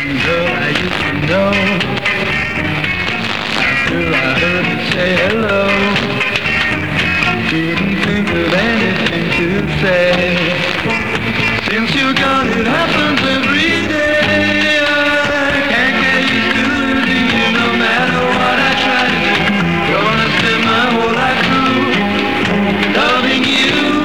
girl I used to know. After I heard you say hello, didn't think of anything to say. Since you're gone, it happens every day. I can't get used to losing you no matter what I try to do. Gonna spend my whole life through loving you.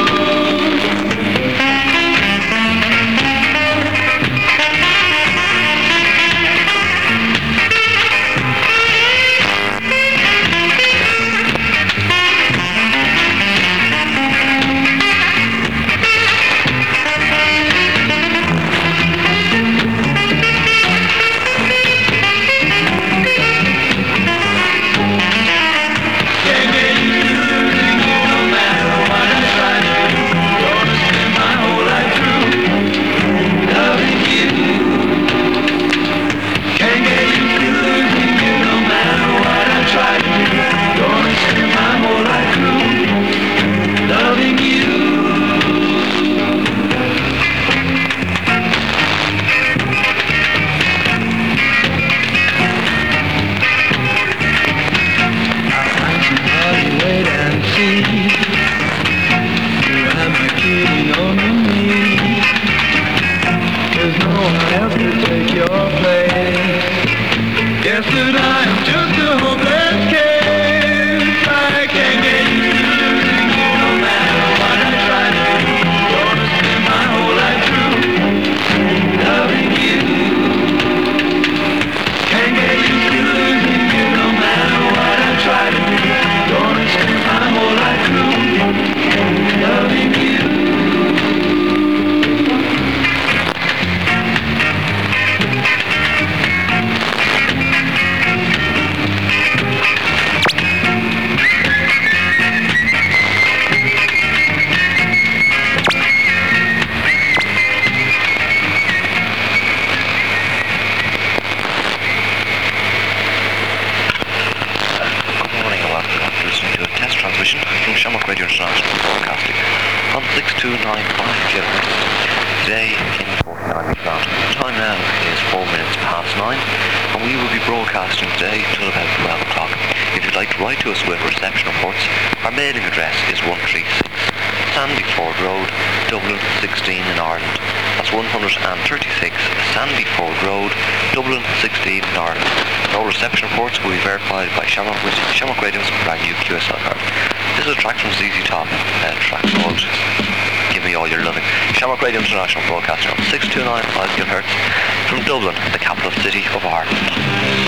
Shamrock Radio's brand new QSL card. This is a track from ZZ Top, a track called Give Me All Your Loving. Shamrock Radio International broadcasting on 6295 kHz from Dublin, the capital city of Ireland.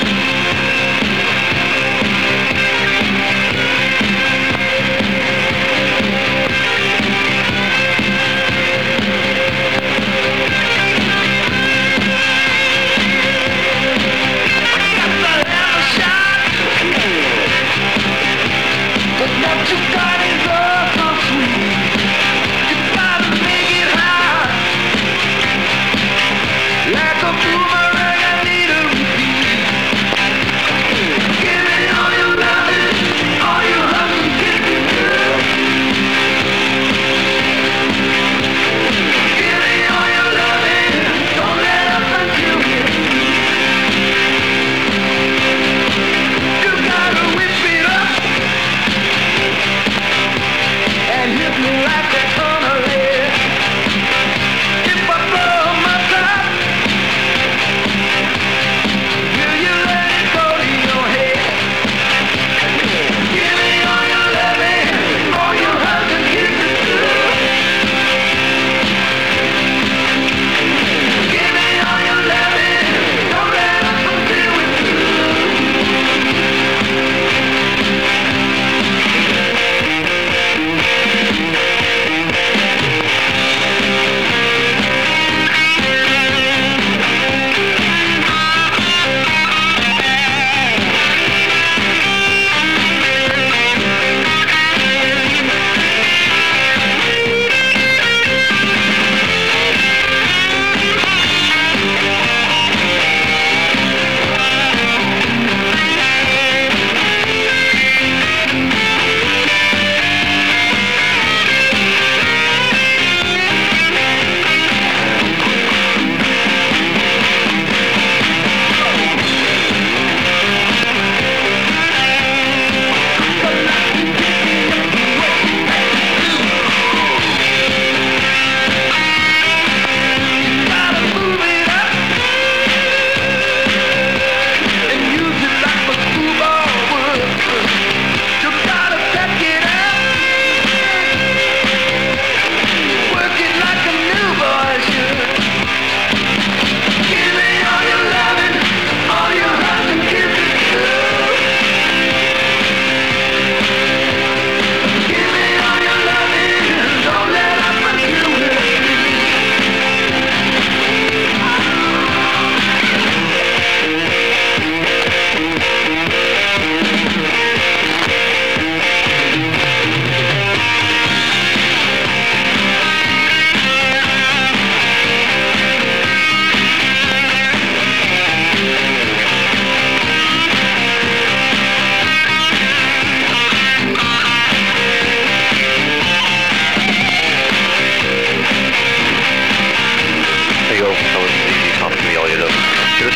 Like a boomerang, I need a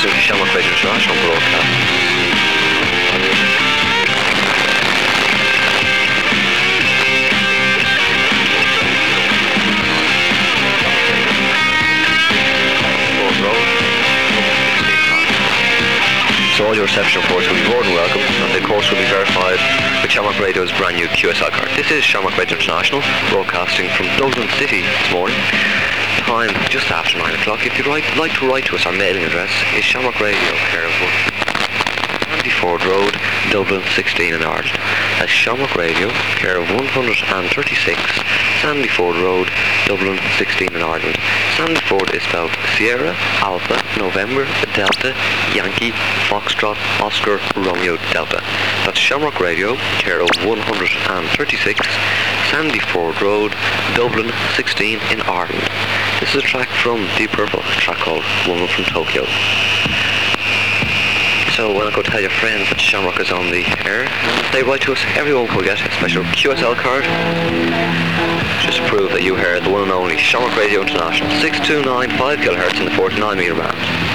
listening to Shamrock Radio International broadcast. So all your reception reports will be more than welcome, and the course will be verified with Shamrock Radio's brand new QSL card. This is Shamrock Radio International, broadcasting from Dublin City this morning. Time just after 9 o'clock. If you'd like to write to us, our mailing address is Shamrock Radio, care of Sandy Ford Road, Dublin 16 in Ireland. That's Shamrock Radio, care of 136 Sandy Ford Road, Dublin 16 in Ireland. Sandy Ford is spelled Sierra, Alpha, November, Delta, Yankee, Foxtrot, Oscar, Romeo, Delta. That's Shamrock Radio, care of 136 Sandy Ford Road, Dublin 16 in Ireland. This is a track from Deep Purple, a track called Woman from Tokyo. So when I go tell your friends that Shamrock is on the air, they write to us, everyone will get a special QSL card. Just to prove that you heard the one and only Shamrock Radio International, 6295 kHz in the 49 metre band.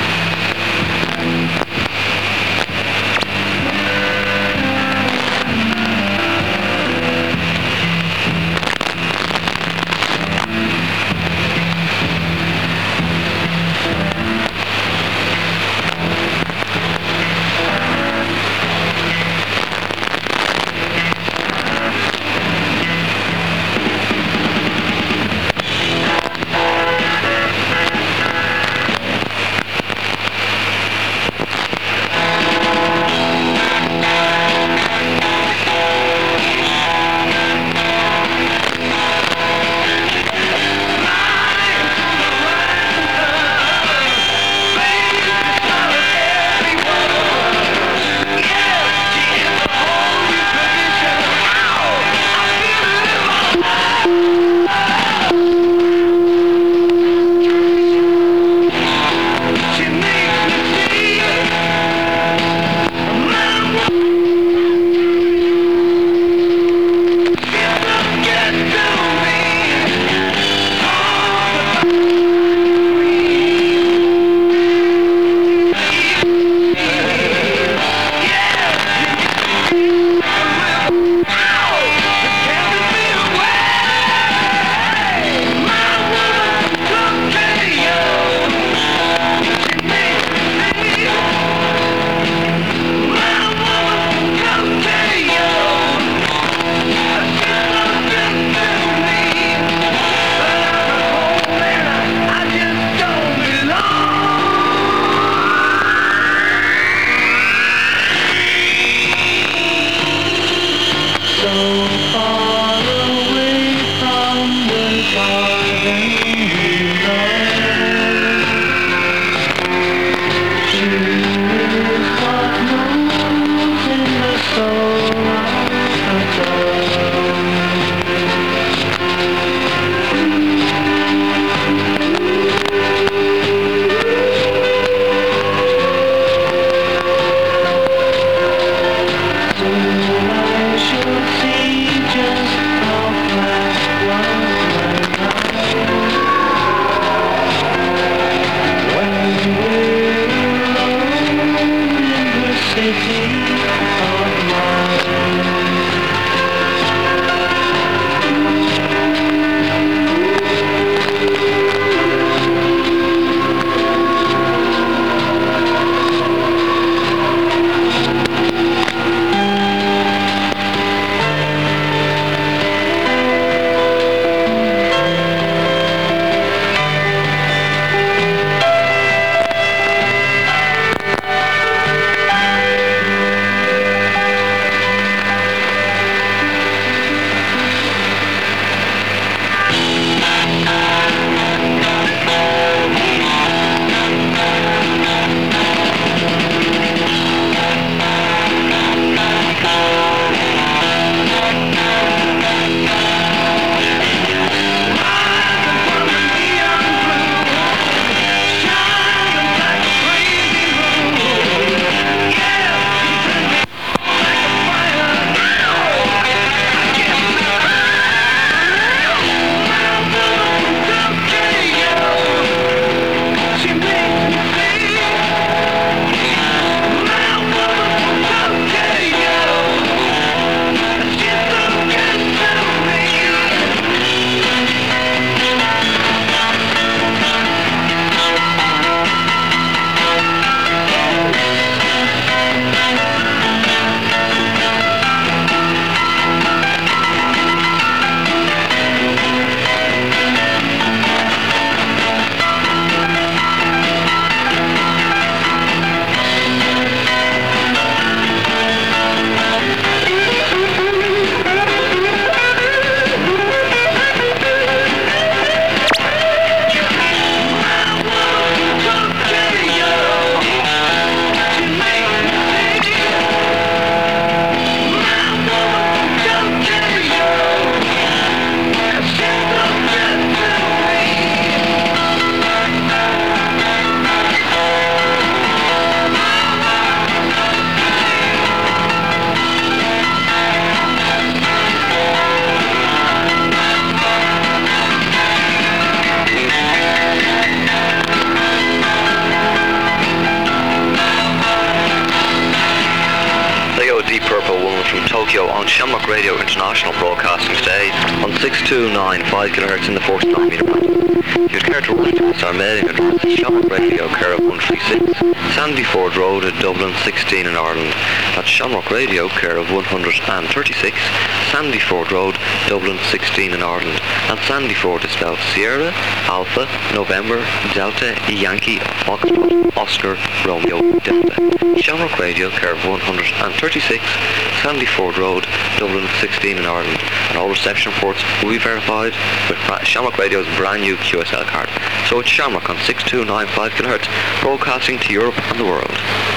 Shamrock Radio International broadcasting today on 6295 kHz in the 49 metre band. If you'd care to write to us, our mailing address is Shamrock Radio, care of 136, Sandyford Road at Dublin 16 in Ireland. That's Shamrock Radio, care of 136, Sandyford Road, Dublin 16 in Ireland. And Sandyford is spelled Sierra, Alpha, November, Delta, Yankee, Foxtrot, Oscar, Romeo, Delta. Shamrock Radio, care of 136, Sandyford Road, Dublin 16 in Ireland. And all reception ports will be verified with Shamrock Radio's brand new QSL card. So it's Shamrock on 6295 kHz, broadcasting to Europe and the world.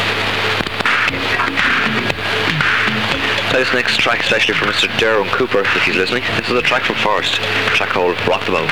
Play this next track especially for Mr. Darren Cooper, if he's listening. This is a track from Forest, a track called Rock the Boat.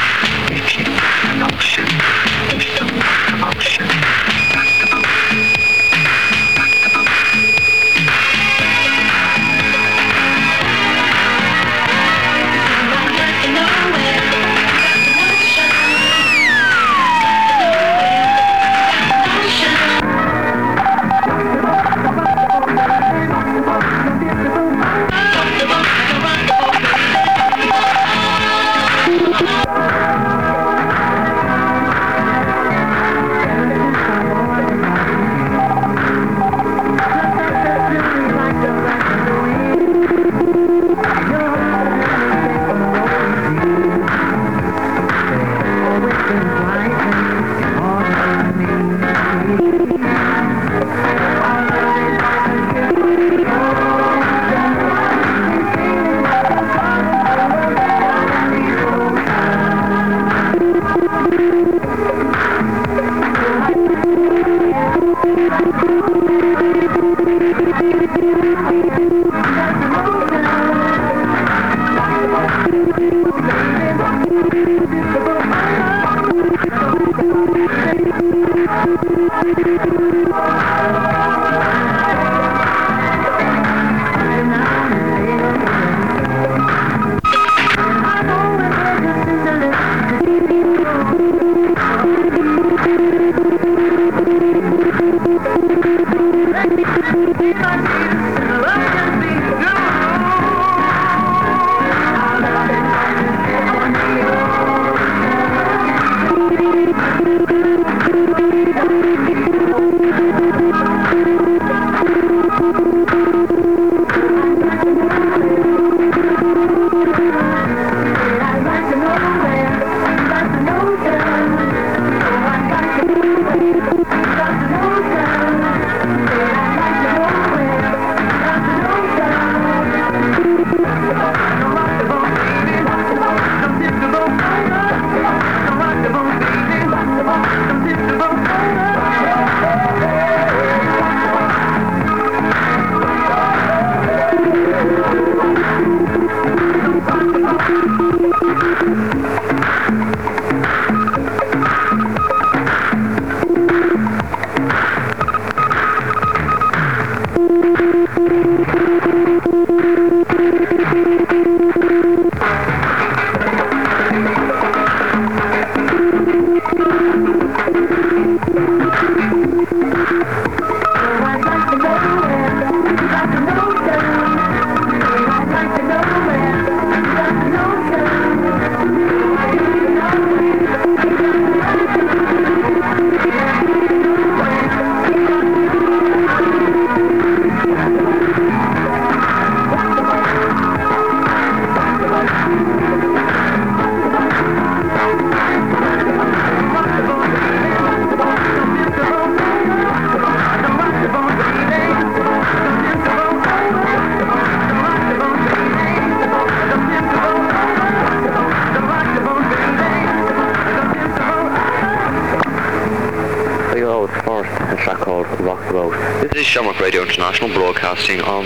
This is Shamrock Radio International broadcasting on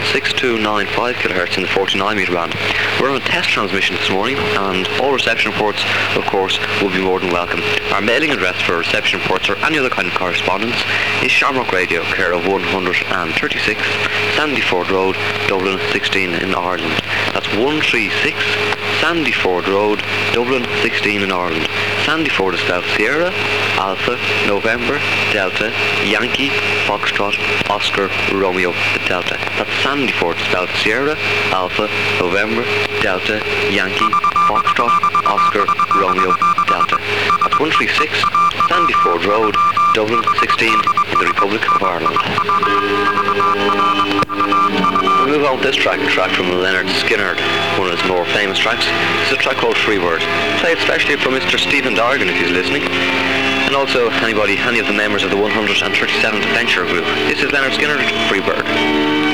6295 kHz in the 49 metre band. We're on a test transmission this morning and all reception ports, of course, will be more than welcome. Our mailing address for reception ports or any other kind of correspondence is Shamrock Radio, care of 136, Sandyford Road, Dublin 16 in Ireland. That's 136 Sandyford Road, Dublin 16 in Ireland. Sandyford is spelled Sierra, Alpha, November, Delta, Yankee, Foxtrot, Oscar, Romeo, Delta. That's Sandyford spelled Sierra, Alpha, November, Delta, Yankee, Foxtrot, Oscar, Romeo, Delta. That's 136 Sandyford Road, Dublin 16 in the Republic of Ireland. We'll move on with this track, a track from Leonard Skinner, one of his more famous tracks. It's a track called Freebird, played specially for Mr. Stephen Dargan if he's listening, and also any of the members of the 137th Venture Group. This is Leonard Skinner, Freebird.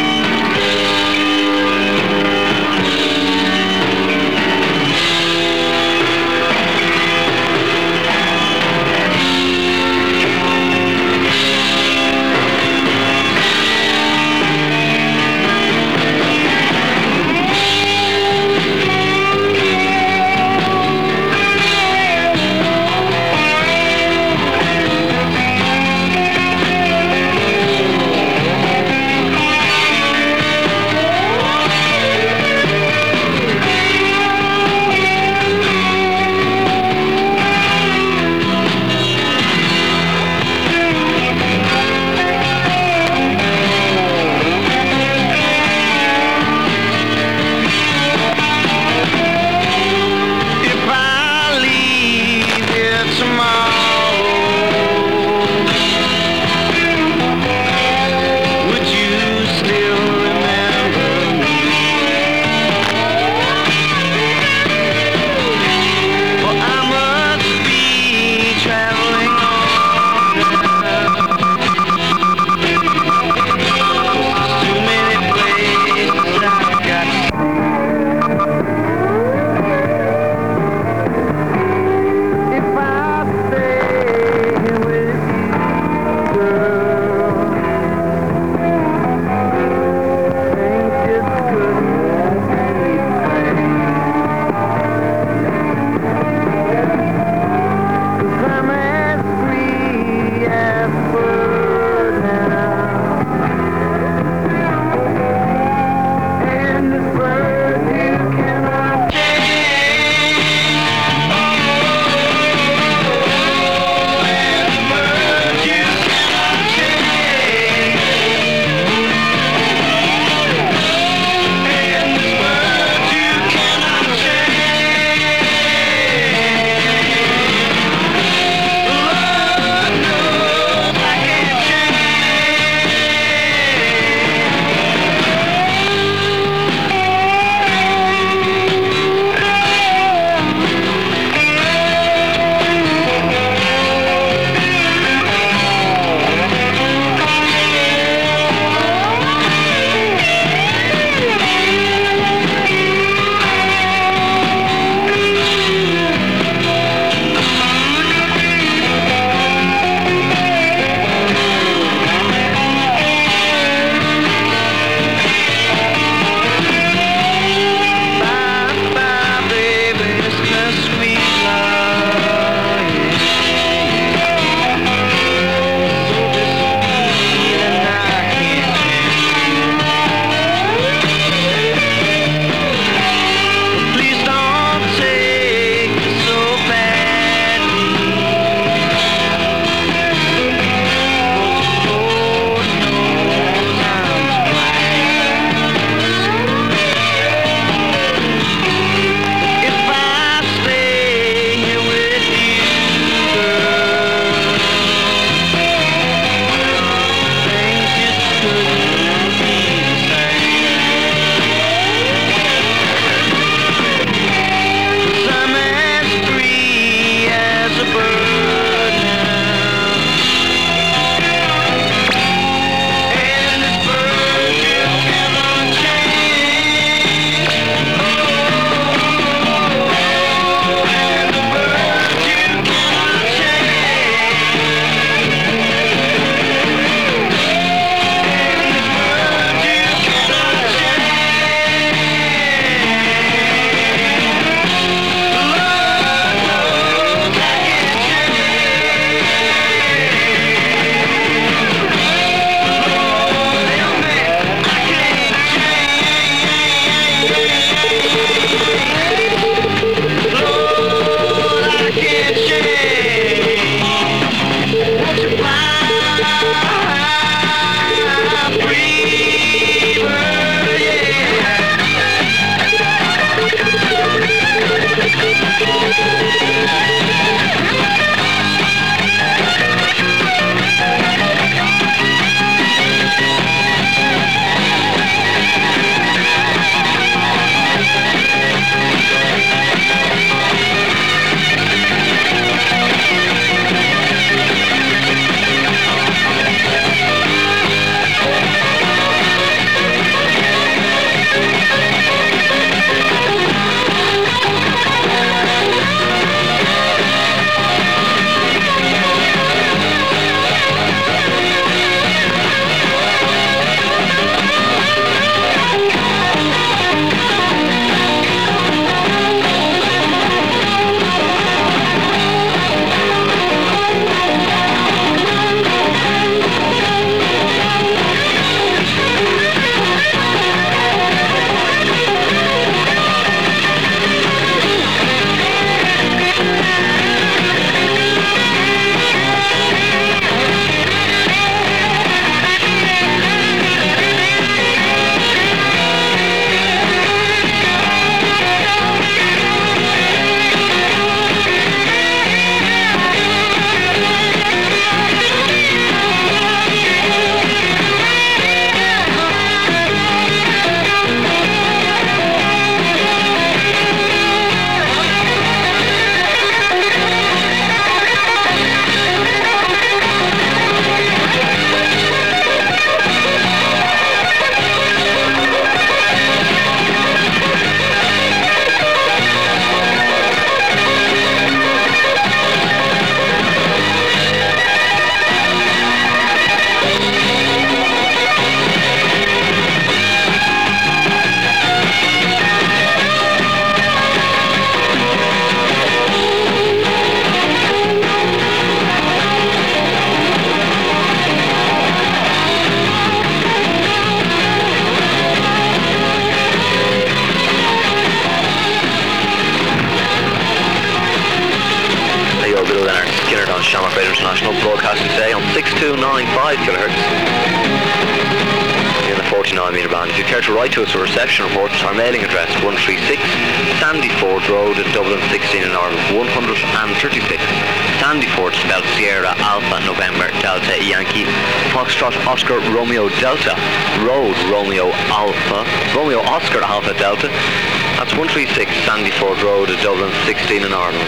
in the 49 metre band. If you care to write to us for reception reports, our mailing address 136 Sandyford Road in Dublin 16 in Ireland 136. Sandyford spelled Sierra Alpha November Delta Yankee Foxtrot Oscar Romeo Delta Road Romeo Oscar Alpha Delta. That's 136 Sandyford Road in Dublin 16 in Ireland.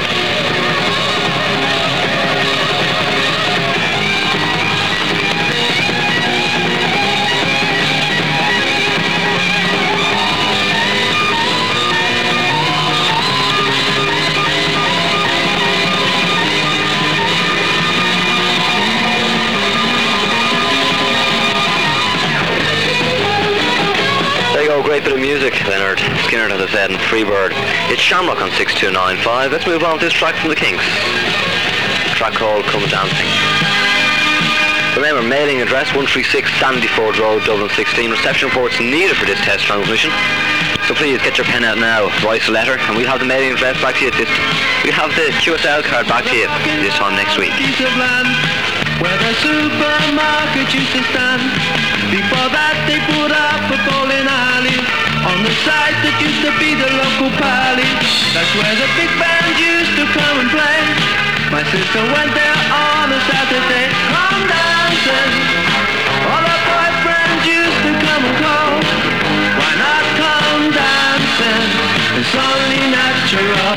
Great bit of music, Leonard Skinner, as I said, and Freebird. It's Shamrock on 6295. Let's move on to this track from the Kinks. A track called Come Dancing. Remember, mailing address 136 Sandyford Road, Dublin 16. Reception reports needed for this test transmission. So please get your pen out now, write a letter, and we'll have the mailing address back to you we'll have the QSL card back to you this time next week. Where the supermarket used to stand. Before that they put up a bowling alley on the site that used to be the local pally. That's where the big band used to come and play. My sister went there on a Saturday. Come dancing. All her boyfriends used to come and call. Why not come dancing? It's only natural.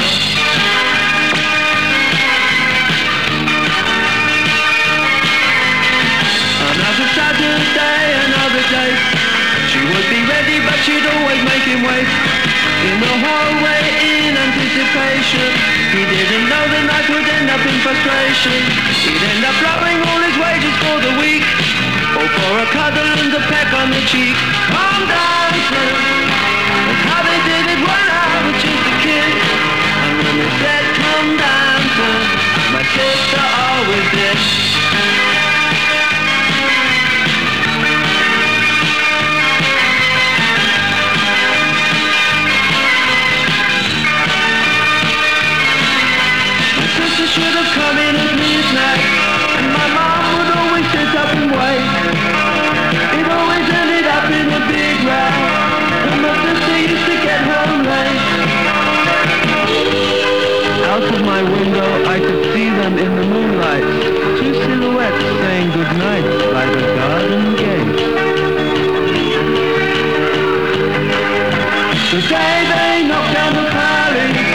Another Saturday, another day. She would be ready, but she'd always make him wait. In the hallway, in anticipation. He didn't know the night would end up in frustration. He'd end up blowing all his wages for the week, all for a cuddle and a peck on the cheek. Come dancing. That's how they did it when I was just a kid. And when they said come dancing, my sister always did. Should have come in at midnight, and my mom would always sit up and wait. It always ended up in a big row, and my sister used to get home late. Out of my window I could see them in the moonlight, two silhouettes saying goodnight by the garden gate. The day they knocked down the palace,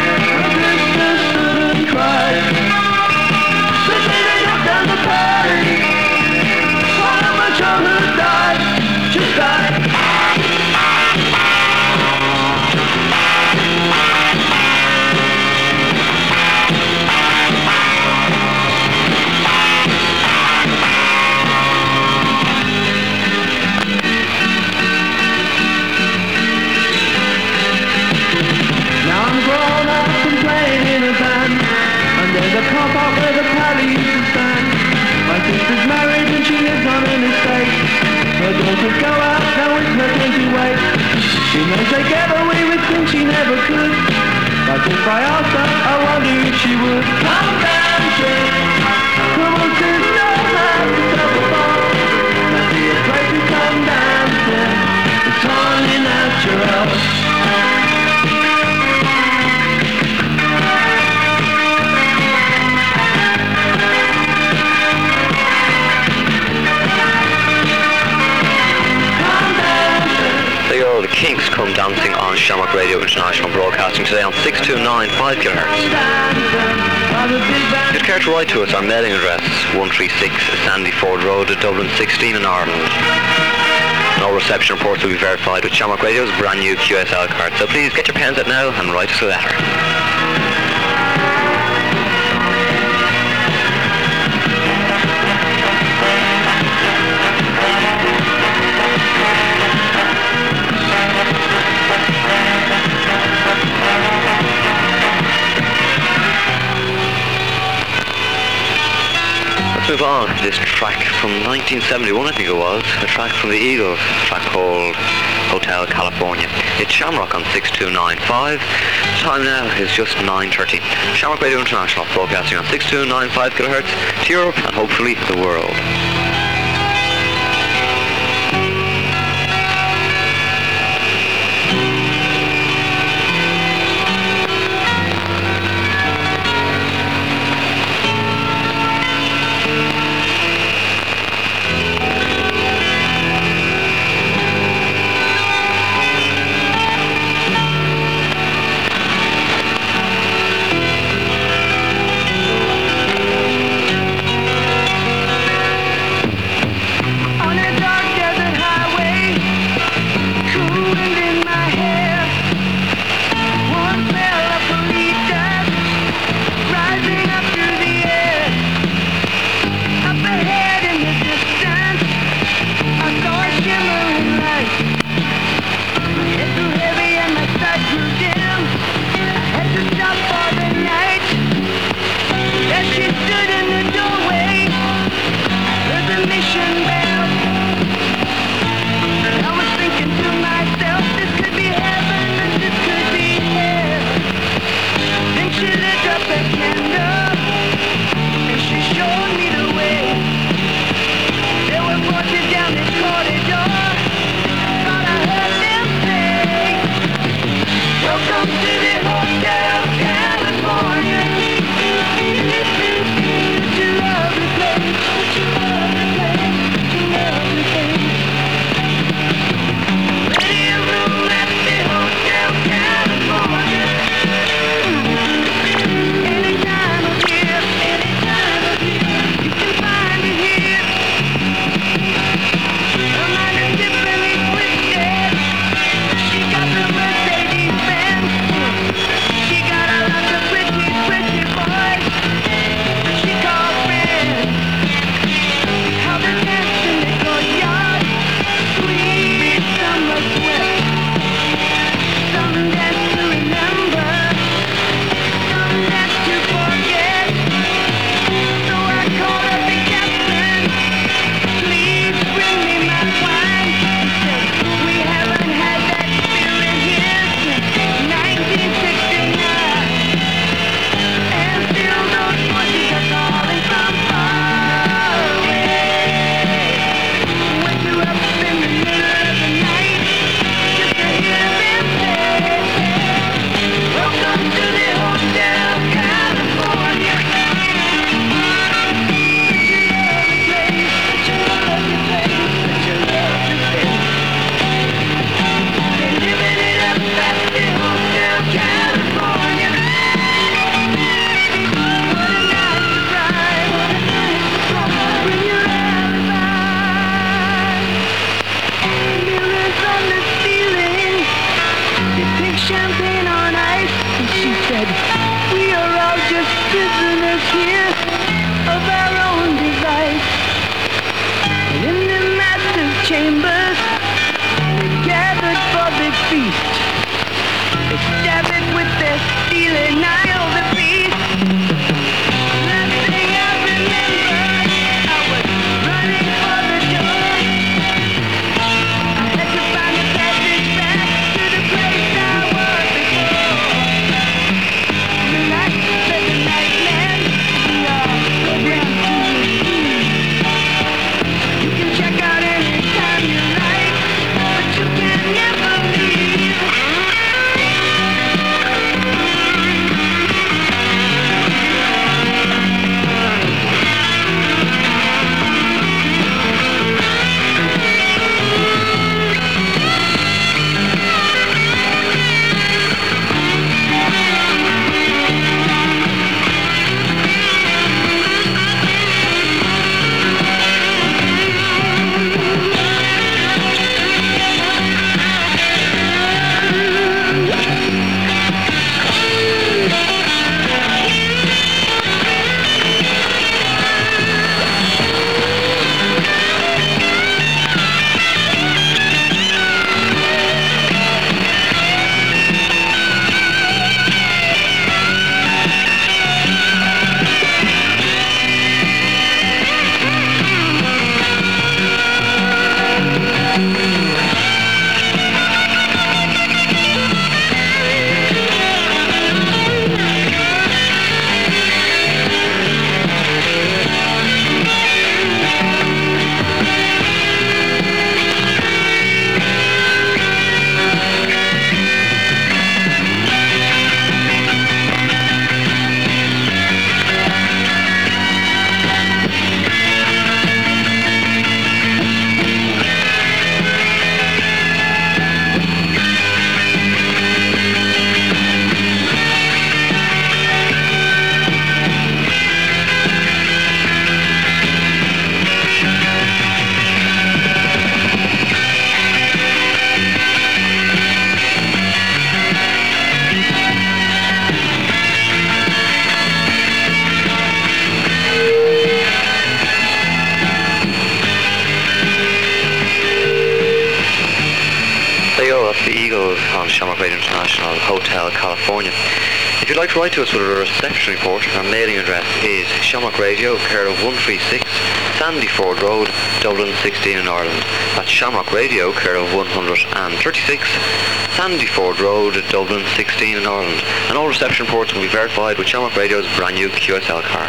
there's a car park where the pally used to stand. My sister's married and she lives on an estate. Her daughters go out, now it's her turn to wait. She may take away with things she never could, but if I asked her, I wonder if she would. Come dancing, come on sister, have yourself a ball. There'll be a place to come dancing, it's only natural. The Kinks Come Dancing on Shamrock Radio International, broadcasting today on 6295 kHz. If you care to write to us, our mailing address 136 Sandyford Road at Dublin 16 in Ireland. And all reception reports will be verified with Shamrock Radio's brand new QSL card. So please get your pens out now and write us a letter. Let's move on to this track from 1971, I think it was, a track from the Eagles, a track called Hotel California. It's Shamrock on 6295. The time now is just 9:30. Shamrock Radio International, broadcasting on 6295 kHz to Europe and hopefully the world. chambers, gathered for the feast. They gathered with their stealing eye of the beast. Last thing I remember, I was running for the door. I had to find a passage back to the place I was before. Relax, said the night man, we are programmed to routine. You can check out anytime you like, but you can never leave. The Eagles on Shamrock Radio International, Hotel California. If you'd like to write to us with a reception report, our mailing address is Shamrock Radio, care of 136 Sandy Ford Road, Dublin 16 in Ireland. That's Shamrock Radio, care of 136 Sandy Ford Road, Dublin 16 in Ireland. And all reception reports will be verified with Shamrock Radio's brand new QSL card.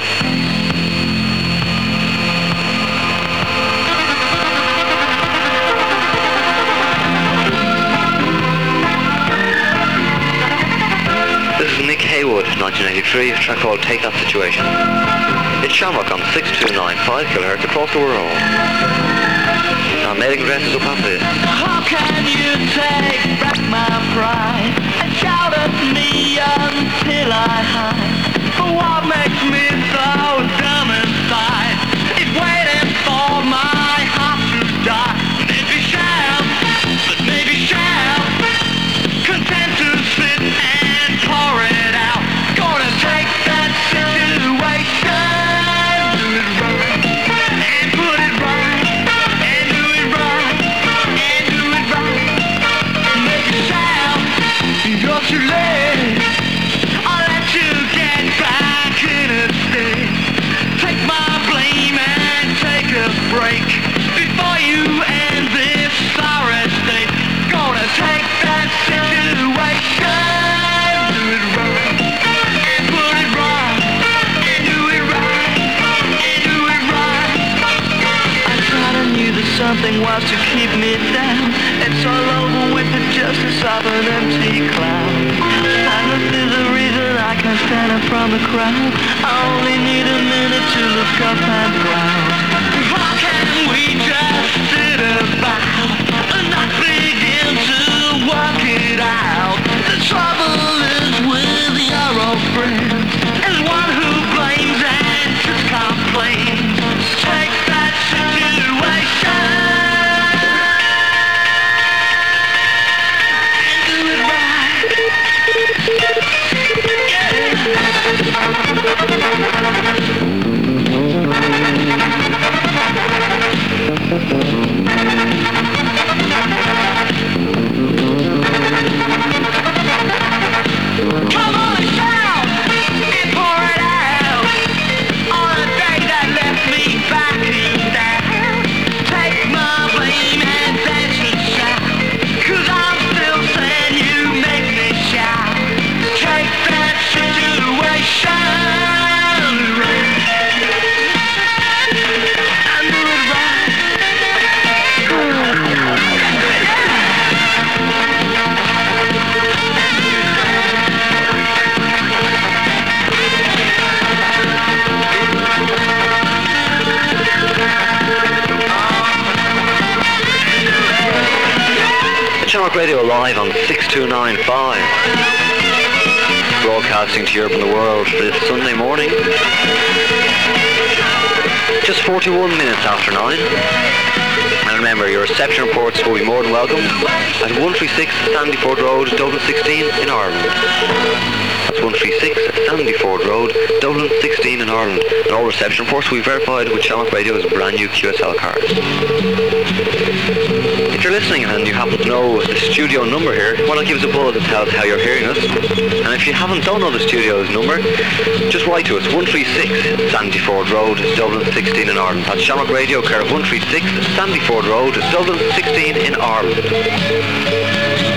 Nick Haywood, 1983, a track called Take That Situation. It's Shamrock on 6295 kHz across the world. Our mailing address is up after this. How can you take back my pride and shout at me until I hide? For what makes me so dumb inside is waiting for my heart to die. Maybe shout, but maybe shout, content to sit and pour it out. Gonna take that situation, do it right, and put it right, and do it right, and do it right. Make a sound, you're too late. I'll let you get back in a state. Take my blame and take a break before you end this sorry state. Gonna take that situation, do it right, and put it right, and do it right, and do it right. I thought I knew that something was to keep me down. It's all over with the justice of an empty cloud. Silence is the reason I can't stand up from the crowd. I only need a minute to look up and proud. How can we just sit about and not begin to work it out? The trouble is with your old friends, and one who blames and just complains. Take that situation and do it right. Yeah. Shamrock Radio live on 6295. Broadcasting to Europe and the world for this Sunday morning. Just 41 minutes after 9. And remember, your reception reports will be more than welcome at 136 Sandyford Road, Dublin 16 in Ireland. That's 136 Sandyford Road, Dublin 16 in Ireland. And all reception reports will be verified with Shamrock Radio's brand new QSL cards. If you're listening and you happen to know the studio number here, why not give us a buzz and tell us how you're hearing us? And if you don't know the studio's number, just write to us, 136 Sandyford Road, Dublin 16 in Ireland. That's Shamrock Radio, care of 136 Sandyford Road, Dublin 16 in Ireland.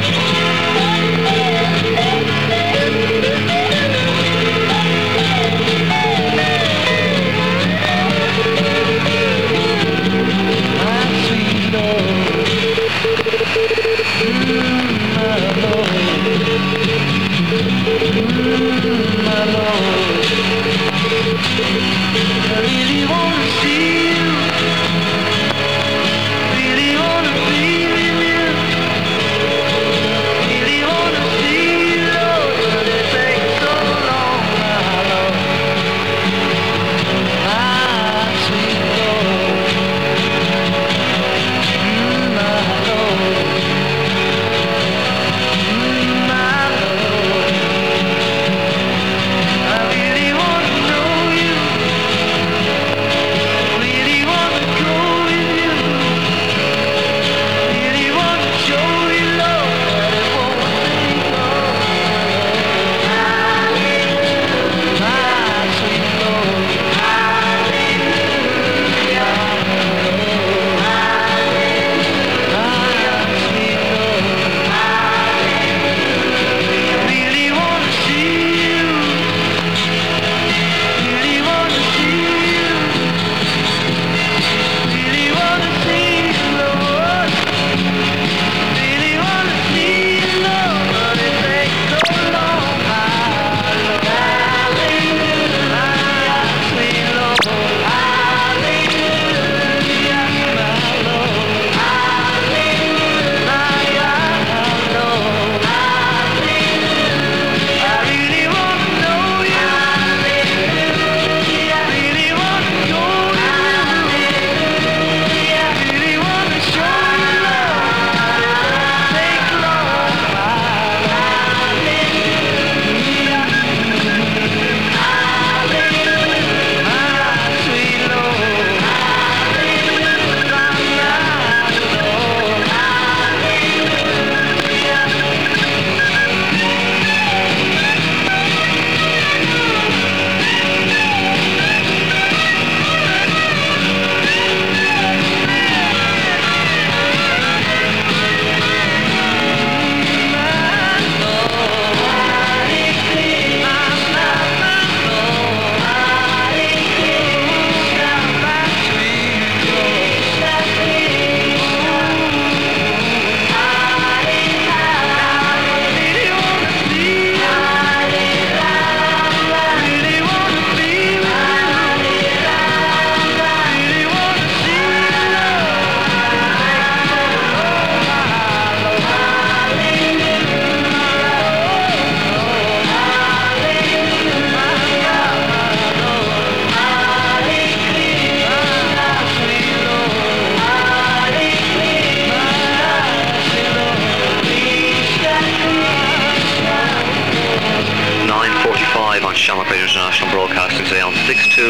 Shamrock Radio International broadcasting today on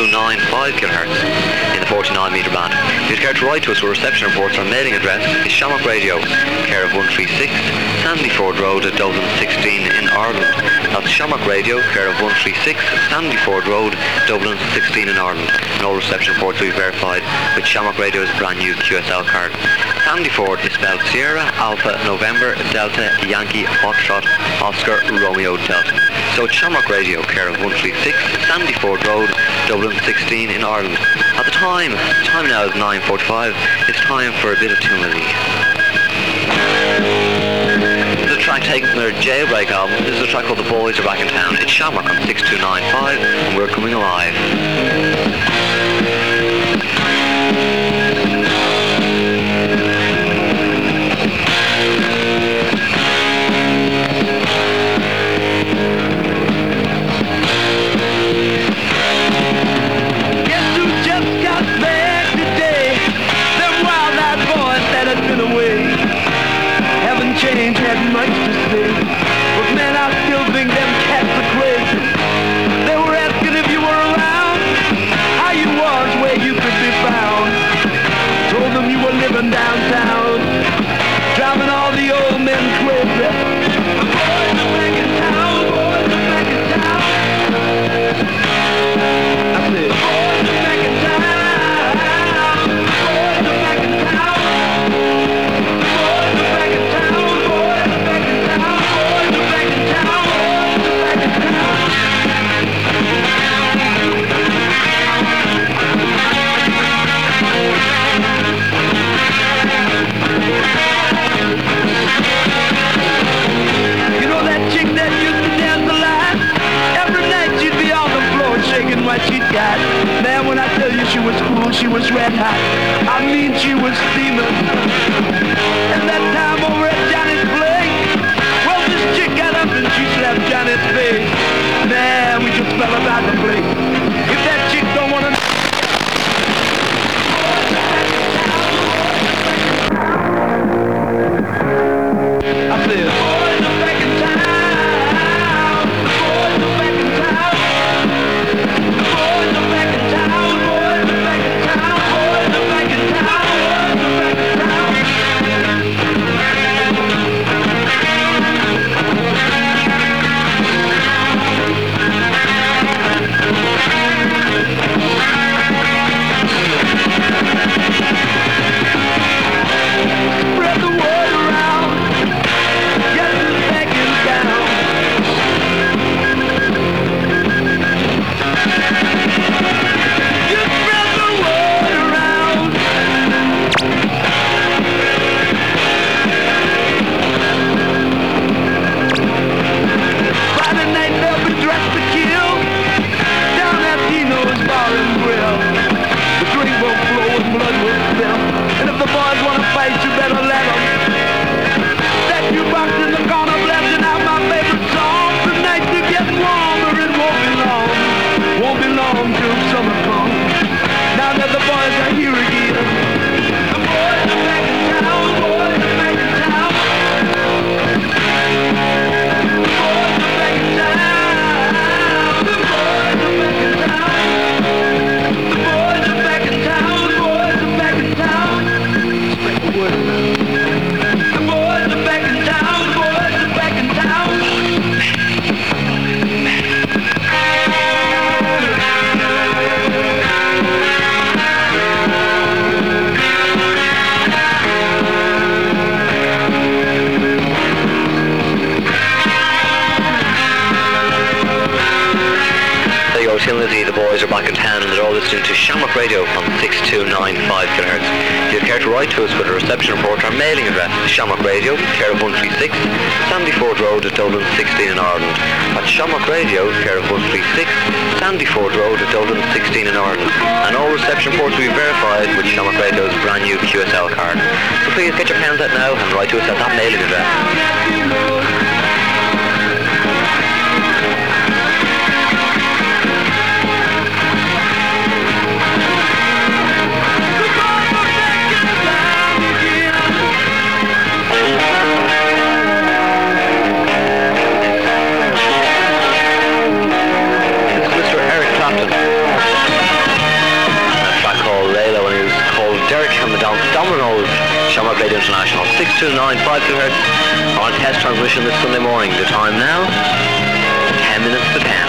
6295 kHz in the 49 metre band. If you'd care to write to us with reception reports, our mailing address is Shamrock Radio, care of 136 Sandyford Road at Dublin 16 in Ireland. That's Shamrock Radio, care of 136 Sandyford Road, Dublin 16 in Ireland. And all reception reports will be verified with Shamrock Radio's brand new QSL card. Sandyford is spelled Sierra, Alpha, November, Delta, Yankee, Foxtrot, Oscar, Romeo, Delta. So it's Shamrock Radio, care of 136 Sandyford Road, Dublin 16 in Ireland. At the time now is 9:45. It's time for a bit of Timothy. This is a track taken from their Jailbreak album. This is a track called The Boys Are Back in Town. It's Shamrock on 6295 and we're coming alive. living downtown, driving all the old men crazy. The boys are back in town, boys are back in town. I said, the boys are back in town, boys are back in town. Boys are back in town, boys are back in town, boys are back in town, boys are back in town. You know that chick that used to dance a lot? Every night she'd be on the floor shaking what she'd got. Man, when I tell you she was cool, she was red hot. I mean, she was steaming. And that time over at Johnny's place, well, this chick got up and she slapped Johnny's face. Man, we just fell about the place. If that chick don't wanna... I said, boys are back in town. The boys are back in town. The boys are back in town. Boys are back in town. Boys are back in town. Boys are back in town. Spread the word around. Get this begging down. You spread the word around. Friday night they'll be dressed to kill down at Dino's Bar and Grill. The drink won't flow and blood will spill. And if the boys wanna fight, you better let them. That jukebox in the corner blasting out my favorite song. Tonight you're getting warmer, it won't be long. Won't be long till summer comes. Now that the boys are here again. The boys are back in town, boys are back in town. The boys are back in town. The boys are back in town. The boys are back in town, boys are back in town. Spread the word around. The boys are back in town, boys are back in town. There you go, Tim Lizzie, the boys are back in town and they're all listening to Shamrock Radio on 6295 kHz. If you care to write to us with a reception report, our mailing address is Shamrock Radio, care of 136, Sandy Ford Road at Dublin 16 in Ireland. That's Shamrock Radio, care of 136, Sandy Ford Road at Dublin 16 in Ireland. And all reception reports will be verified with Shamrock Radio's brand new QSL card. So please get your pens out now and write to us at that mailing address. Dominoes, Shamrock Radio International, 6295 kHz on test transmission this Sunday morning. The time now, 10 minutes to 10.